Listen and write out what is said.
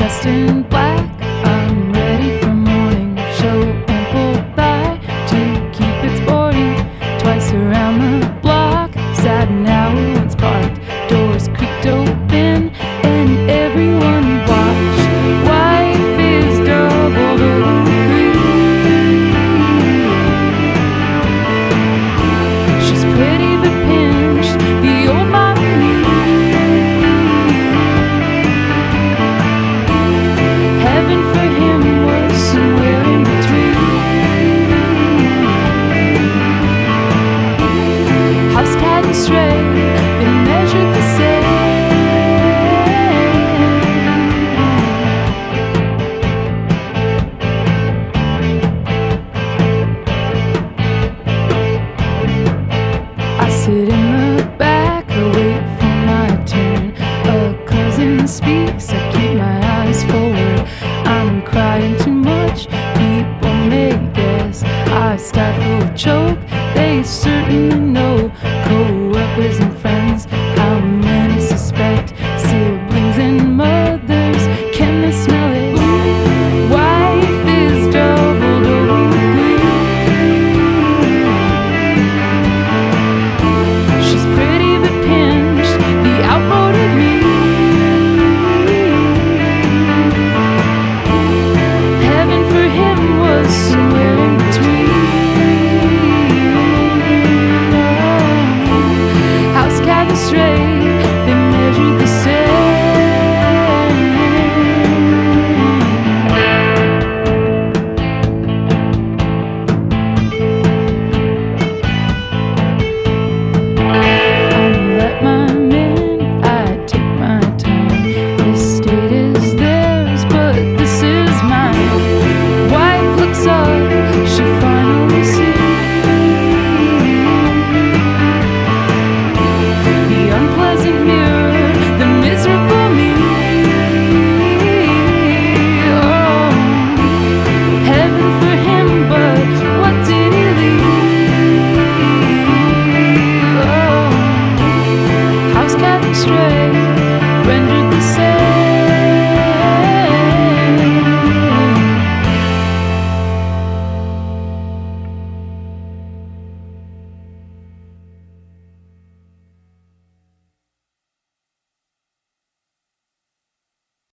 dressed in black. I'm ready for morning show and pull by to keep it sporty. Twice around the block, sad now it's parked. Doors creaked open and everyone watched. Wife is doubled over grief. She's pretty but pinched, the old Mamma Mia. Heaven for him was somewhere in between. House cat and stray, they measured the same. I sit in the back, I wait for my turn. A cousin speaks, I keep my eyes forward. I'm crying too much, people may guess I stifle a choke. They certainly know cold